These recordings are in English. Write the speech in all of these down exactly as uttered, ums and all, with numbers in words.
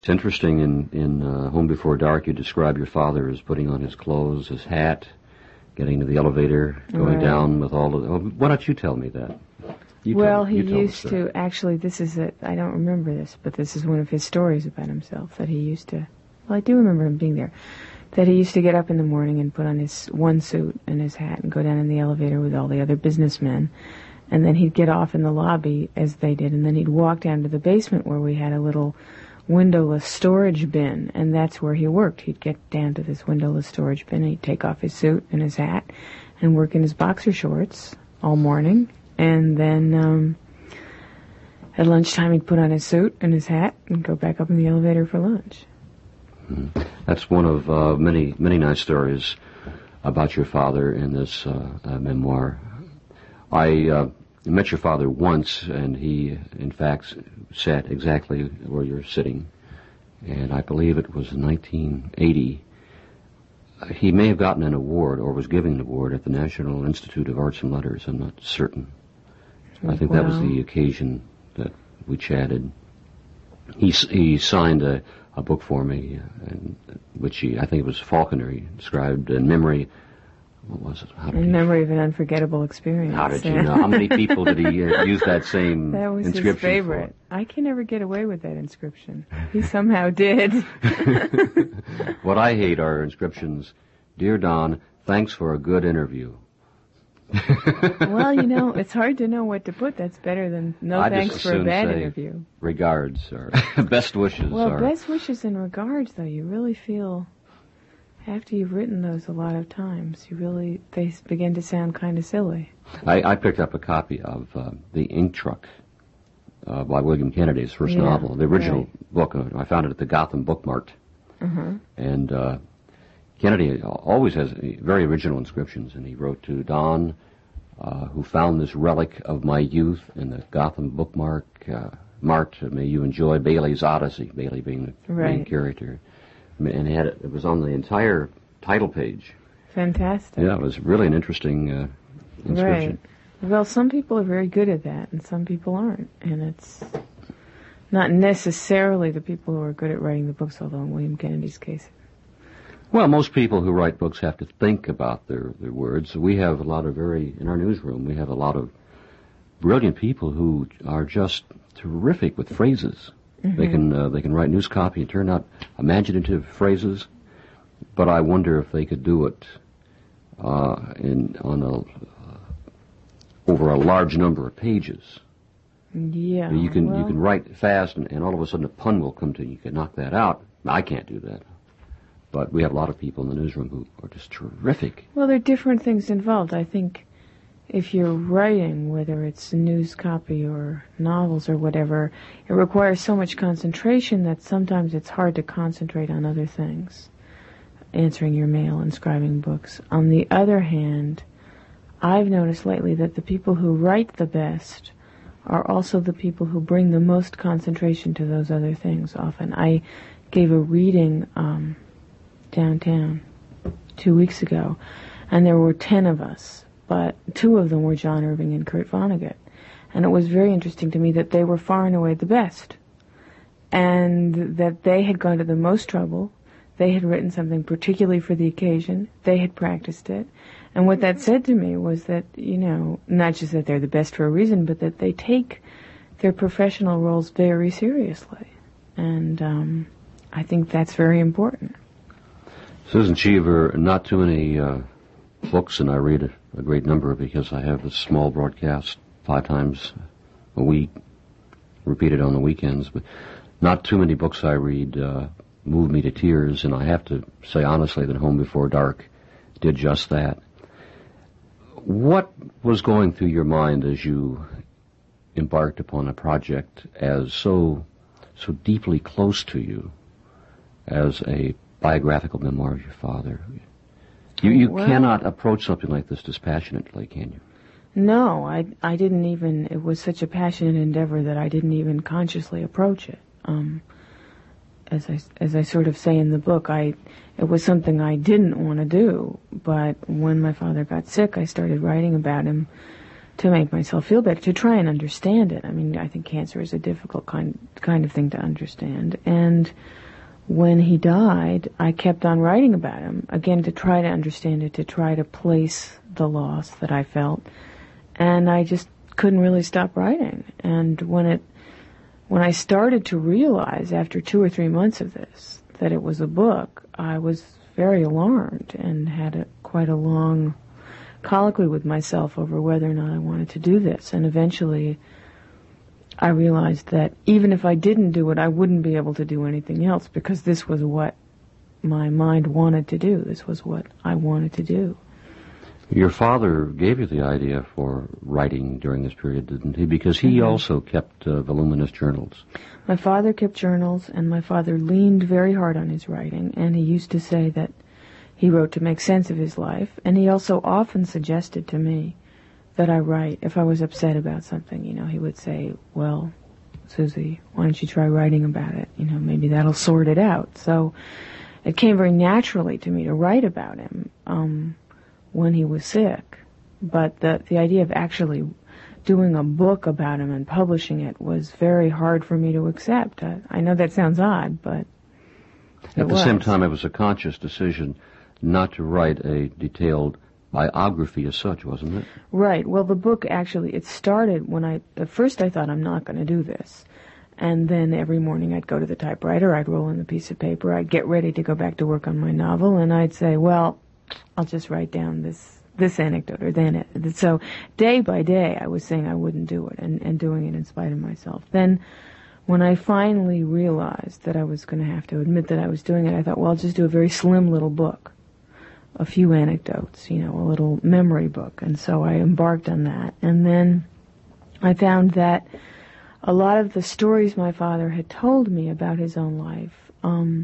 It's interesting, in, in uh, Home Before Dark, you describe your father as putting on his clothes, his hat, getting to the elevator, going right. down with all of the... Oh, why don't you tell me that? You well, tell, he you tell used to, actually, this is, a, I don't remember this, but this is one of his stories about himself, that he used to, well, I do remember him being there, that he used to get up in the morning and put on his one suit and his hat and go down in the elevator with all the other businessmen, and then he'd get off in the lobby, as they did, and then he'd walk down to the basement where we had a little windowless storage bin, and that's where he worked. He'd get down to this windowless storage bin, and he'd take off his suit and his hat and work in his boxer shorts all morning, and then um, at lunchtime he'd put on his suit and his hat and go back up in the elevator for lunch. Mm-hmm. That's one of uh, many, many nice stories about your father in this uh, uh, memoir. I uh, met your father once, and he, in fact, sat exactly where you're sitting, and I believe it was in nineteen eighty. He may have gotten an award or was giving an award at the National Institute of Arts and Letters. I'm not certain. I think Wow. that was the occasion that we chatted. He he signed a, a book for me, and which he, I think it was Faulkner, he described in memory. What was it? How did In he, memory of an unforgettable experience. How did you know? How many people did he uh, use that same That was inscription his favorite. for? I can never get away with that inscription. He somehow did. What I hate are inscriptions. Dear Don, thanks for a good interview. Well, you know, it's hard to know what to put. That's better than no I'd thanks just for a assoon bad say interview. Regards or best wishes. Well, or, best wishes and regards, though, you really feel, after you've written those a lot of times, you really, they begin to sound kind of silly. I, I picked up a copy of uh, The Ink Truck uh, by William Kennedy, his first Yeah, novel, the original right. book. Uh, I found it at the Gotham Book Mart. Uh-huh. And uh, Kennedy always has very original inscriptions, and he wrote to Don, uh, who found this relic of my youth in the Gotham Bookmark. Uh, Mart, may you enjoy Bailey's Odyssey, Bailey being the Right. main character. And it, had, it was on the entire title page. Fantastic. Yeah, it was really an interesting uh, inscription. Right. Well, some people are very good at that, and some people aren't. And it's not necessarily the people who are good at writing the books, although in William Kennedy's case. Well, most people who write books have to think about their, their words. We have a lot of very, in our newsroom, we have a lot of brilliant people who are just terrific with phrases. Mm-hmm. They can uh, they can write news copy and turn out imaginative phrases, but I wonder if they could do it uh, in on a uh, over a large number of pages. Yeah. You can well, you can write fast, and, and all of a sudden a pun will come to you. You can knock that out. I can't do that. But we have a lot of people in the newsroom who are just terrific. Well, there are different things involved. I think if you're writing, whether it's news copy or novels or whatever, it requires so much concentration that sometimes it's hard to concentrate on other things. Answering your mail, inscribing books. On the other hand, I've noticed lately that the people who write the best are also the people who bring the most concentration to those other things often. I gave a reading um, downtown two weeks ago, and there were ten of us, but two of them were John Irving and Kurt Vonnegut. And it was very interesting to me that they were far and away the best, and that they had gone to the most trouble. They had written something particularly for the occasion. They had practiced it. And what that said to me was that, you know, not just that they're the best for a reason, but that they take their professional roles very seriously. And um, I think that's very important. Susan Cheever, not too many uh, books, and I read a, a great number because I have this small broadcast five times a week, repeated on the weekends, but not too many books I read uh, move me to tears, and I have to say honestly that Home Before Dark did just that. What was going through your mind as you embarked upon a project as so so deeply close to you as a biographical memoir of your father? You you well, cannot approach something like this dispassionately, can you? No, I I didn't even. It was such a passionate endeavor that I didn't even consciously approach it. Um, as I as I sort of say in the book, I it was something I didn't want to do. But when my father got sick, I started writing about him to make myself feel better, to try and understand it. I mean, I think cancer is a difficult kind kind of thing to understand. And when he died, I kept on writing about him, again, to try to understand it, to try to place the loss that I felt. And I just couldn't really stop writing. And when it, when I started to realize after two or three months of this that it was a book, I was very alarmed and had a, quite a long colloquy with myself over whether or not I wanted to do this. And eventually I realized that even if I didn't do it, I wouldn't be able to do anything else, because this was what my mind wanted to do. This was what I wanted to do. Your father gave you the idea for writing during this period, didn't he? Because he Mm-hmm. also kept uh, voluminous journals. My father kept journals, and my father leaned very hard on his writing, and he used to say that he wrote to make sense of his life, and he also often suggested to me that I write. If I was upset about something, you know, he would say, well, Susie, why don't you try writing about it? You know, maybe that'll sort it out. So it came very naturally to me to write about him um, when he was sick. But the, the idea of actually doing a book about him and publishing it was very hard for me to accept. I, I know that sounds odd, but At the was. same time, it was a conscious decision not to write a detailed biography as such, wasn't it? Right. Well, the book actually, it started when I, at first I thought, I'm not going to do this. And then every morning I'd go to the typewriter, I'd roll in the piece of paper, I'd get ready to go back to work on my novel, and I'd say, well, I'll just write down this this anecdote or then it. So day by day I was saying I wouldn't do it, and, and doing it in spite of myself. Then when I finally realized that I was going to have to admit that I was doing it, I thought, well, I'll just do a very slim little book. A few anecdotes, you know, a little memory book. And so I embarked on that. And then I found that a lot of the stories my father had told me about his own life, um,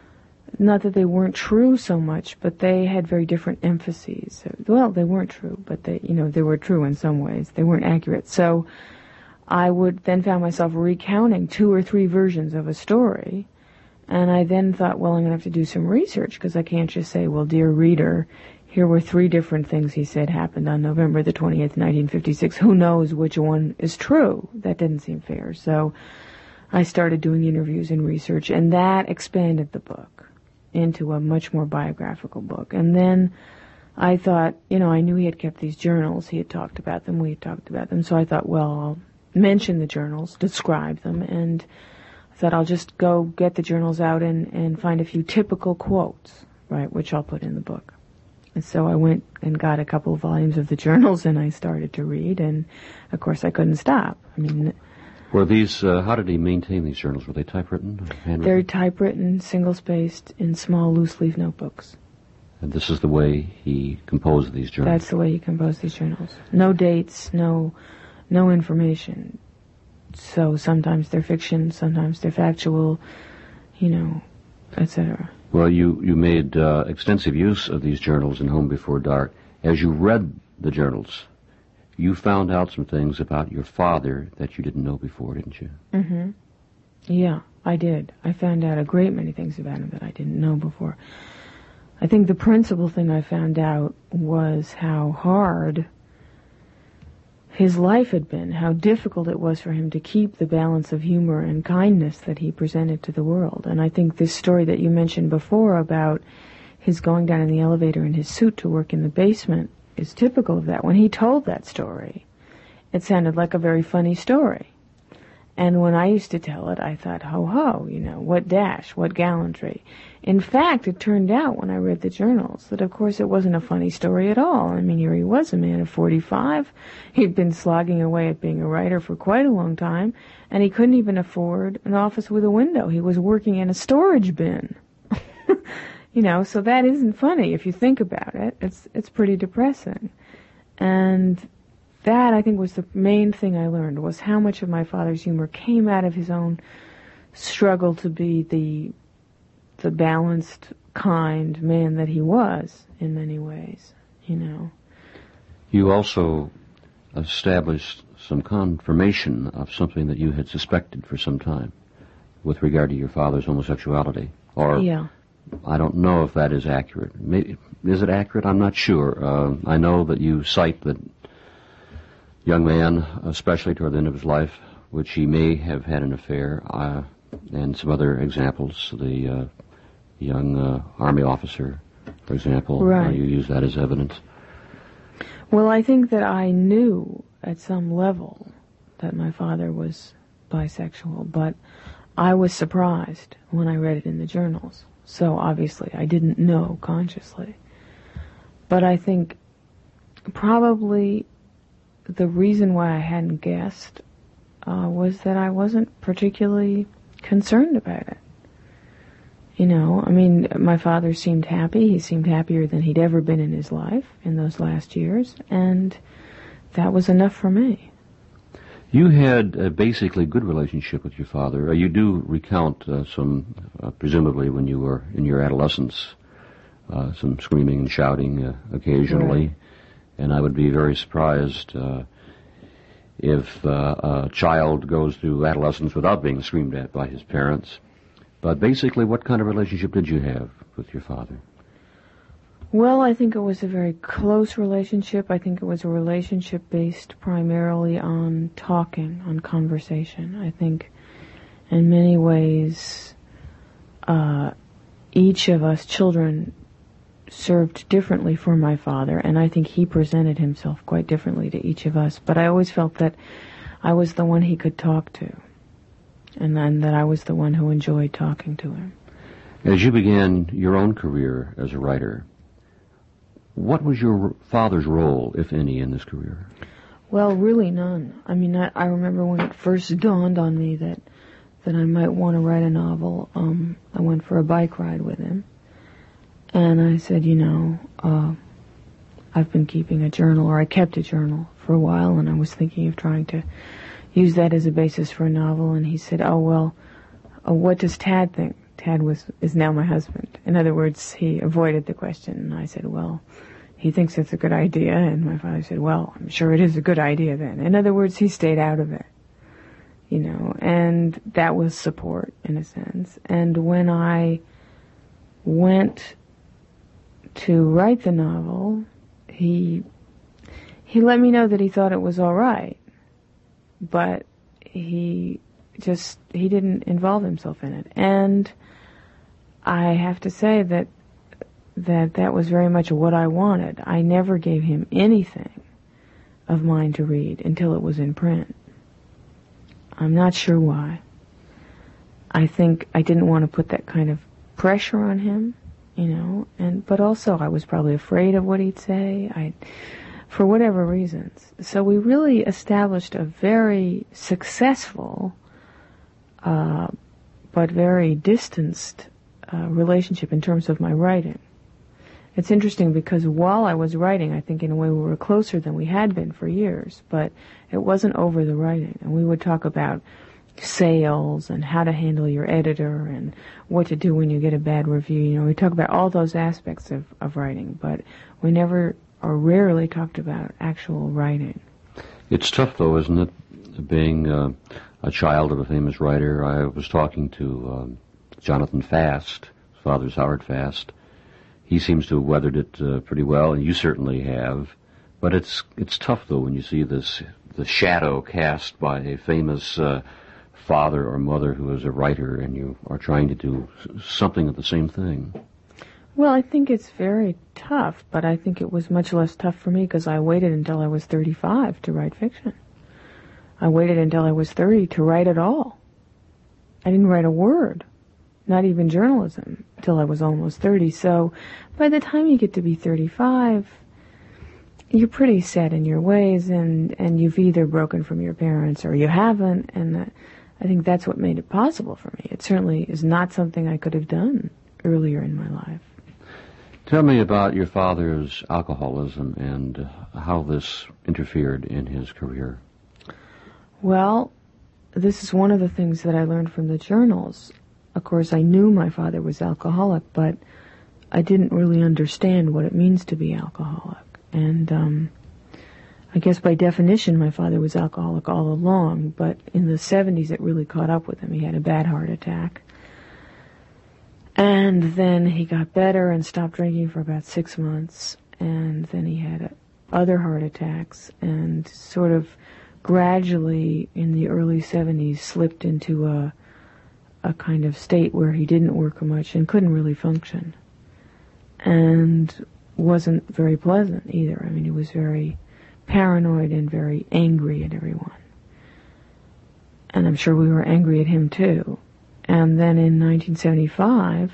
not that they weren't true so much, but they had very different emphases. Well, they weren't true, but they, you know, they were true in some ways. They weren't accurate. So I would then found myself recounting two or three versions of a story. And I then thought, well, I'm going to have to do some research, because I can't just say, well, dear reader, here were three different things he said happened on November the twenty-eighth, nineteen fifty-six. Who knows which one is true? That didn't seem fair. So I started doing interviews and research, and that expanded the book into a much more biographical book. And then I thought, you know, I knew he had kept these journals. He had talked about them. We had talked about them. So I thought, well, I'll mention the journals, describe them, and that I'll just go get the journals out and, and find a few typical quotes, right, which I'll put in the book. And so I went and got a couple of volumes of the journals, and I started to read, and of course I couldn't stop. I mean, Were these, uh, how did he maintain these journals? Were they typewritten? Handwritten? they're typewritten, single-spaced, in small loose-leaf notebooks. And this is the way he composed these journals? That's the way he composed these journals. No dates, no, no information. So sometimes they're fiction, sometimes they're factual, you know, et cetera. Well, you, you made uh, extensive use of these journals in Home Before Dark. As you read the journals, you found out some things about your father that you didn't know before, didn't you? Mm-hmm. Yeah, I did. I found out a great many things about him that I didn't know before. I think the principal thing I found out was how hard his life had been, how difficult it was for him to keep the balance of humor and kindness that he presented to the world. And I think this story that you mentioned before about his going down in the elevator in his suit to work in the basement is typical of that. When he told that story, it sounded like a very funny story. And when I used to tell it, I thought, ho ho, you know, what dash, what gallantry. In fact, it turned out when I read the journals that, of course, it wasn't a funny story at all. I mean, here he was, a man of forty-five. He'd been slogging away at being a writer for quite a long time, and he couldn't even afford an office with a window. He was working in a storage bin. You know, so that isn't funny if you think about it. It's it's pretty depressing. And that, I think, was the main thing I learned, was how much of my father's humor came out of his own struggle to be the the balanced, kind man that he was in many ways, you know. You also established some confirmation of something that you had suspected for some time with regard to your father's homosexuality. Or, yeah. I don't know if that is accurate. Maybe, is it accurate? I'm not sure. Uh, I know that you cite that young man, especially toward the end of his life, which he may have had an affair, uh, and some other examples. The uh, young uh, Army officer, for example, right. uh, you use that as evidence. Well, I think that I knew at some level that my father was bisexual, but I was surprised when I read it in the journals. So obviously I didn't know consciously. But I think probably the reason why I hadn't guessed uh, was that I wasn't particularly concerned about it. You know, I mean, my father seemed happy. He seemed happier than he'd ever been in his life in those last years, and that was enough for me. You had a basically good relationship with your father. Uh, you do recount uh, some, uh, presumably when you were in your adolescence, uh, some screaming and shouting uh, occasionally. Right. And I would be very surprised uh, if uh, a child goes through adolescence without being screamed at by his parents. But basically, what kind of relationship did you have with your father? Well, I think it was a very close relationship. I think it was a relationship based primarily on talking, on conversation. I think in many ways, uh, each of us children served differently for my father, and I think he presented himself quite differently to each of us. But I always felt that I was the one he could talk to, and then that I was the one who enjoyed talking to him. As you began your own career as a writer, what was your father's role, if any, in this career? Well, really none. I mean, I, I remember when it first dawned on me that that I might want to write a novel. Um, I went for a bike ride with him, and I said, you know, uh, I've been keeping a journal, or I kept a journal for a while, and I was thinking of trying to use that as a basis for a novel. And he said, oh, well, uh, what does Tad think? Tad was is now my husband. In other words, he avoided the question, and I said, well, he thinks it's a good idea. And my father said, well, I'm sure it is a good idea then. In other words, he stayed out of it, you know, and that was support in a sense. And when I went to write the novel, he he let me know that he thought it was all right, but he just, he didn't involve himself in it. And I have to say that that that was very much what I wanted. I never gave him anything of mine to read until it was in print. I'm not sure why. I think I didn't want to put that kind of pressure on him, you know, and but also I was probably afraid of what he'd say, I, for whatever reasons. So we really established a very successful, uh, but very distanced uh, relationship in terms of my writing. It's interesting because while I was writing, I think in a way we were closer than we had been for years, but it wasn't over the writing. And we would talk about sales and how to handle your editor and what to do when you get a bad review. You know, we talk about all those aspects of, of writing, but we never or rarely talked about actual writing. It's tough, though, isn't it, being uh, a child of a famous writer? I was talking to um, Jonathan Fast, his father's Howard Fast. He seems to have weathered it uh, pretty well, and you certainly have. But it's it's tough, though, when you see this the shadow cast by a famous uh, father or mother who is a writer, and you are trying to do something of the same thing. Well, I think it's very tough, but I think it was much less tough for me because I waited until I was thirty-five to write fiction. I waited until I was thirty to write at all. I didn't write a word. Not even journalism, till I was almost thirty. So by the time you get to be thirty-five, you're pretty set in your ways, and, and you've either broken from your parents or you haven't, and uh, I think that's what made it possible for me. It certainly is not something I could have done earlier in my life. Tell me about your father's alcoholism and uh, how this interfered in his career. Well, this is one of the things that I learned from the journals. Of course, I knew my father was alcoholic, but I didn't really understand what it means to be alcoholic. And um, I guess by definition, my father was alcoholic all along, but in the seventies it really caught up with him. He had a bad heart attack. And then he got better and stopped drinking for about six months. And then he had a, other heart attacks and sort of gradually in the early seventies slipped into a a kind of state where he didn't work much and couldn't really function. And wasn't very pleasant either. I mean, he was very paranoid and very angry at everyone. And I'm sure we were angry at him too. And then in nineteen seventy-five,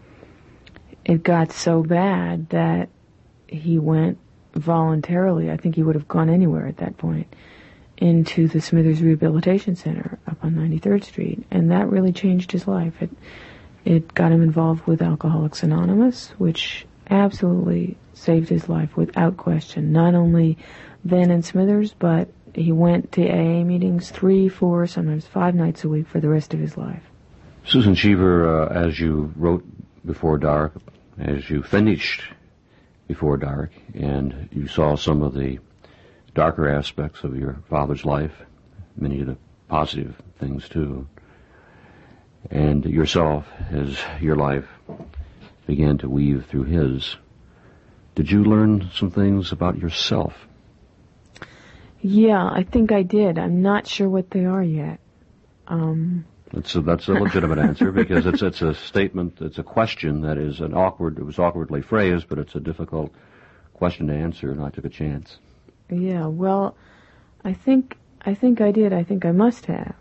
it got so bad that he went voluntarily, I think he would have gone anywhere at that point, into the Smithers Rehabilitation Center up on ninety-third Street. And that really changed his life. It, it got him involved with Alcoholics Anonymous, which absolutely saved his life without question. Not only then in Smithers, but he went to A A meetings three, four, sometimes five nights a week for the rest of his life. Susan Cheever, uh, as you wrote Before Dark, as you finished Before Dark, and you saw some of the darker aspects of your father's life, many of the positive things too, and yourself as your life began to weave through his, did you learn some things about yourself? Yeah, I think I did. I'm not sure what they are yet. Um, that's a, that's a legitimate answer, because it's it's a statement, it's a question that is an awkward, it was awkwardly phrased, but it's a difficult question to answer, and I took a chance. Yeah, well, I think I think I did. I think I must have.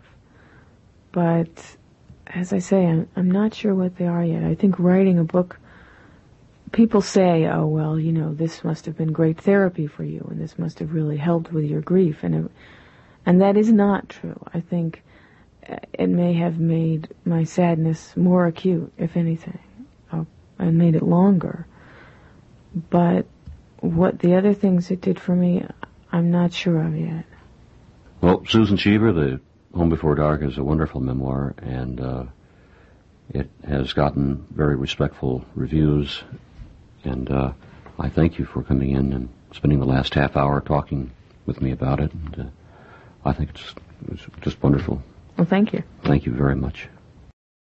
But as I say, I'm, I'm not sure what they are yet. I think writing a book, people say, oh, well, you know, this must have been great therapy for you, and this must have really helped with your grief. And it, and that is not true. I think it may have made my sadness more acute, if anything, uh, and made it longer. But what the other things it did for me, I'm not sure of yet. Well, Susan Cheever, the Home Before Dark is a wonderful memoir, and uh, it has gotten very respectful reviews, and uh, I thank you for coming in and spending the last half hour talking with me about it, and uh, I think it's, it's just wonderful. Well, thank you. Thank you very much.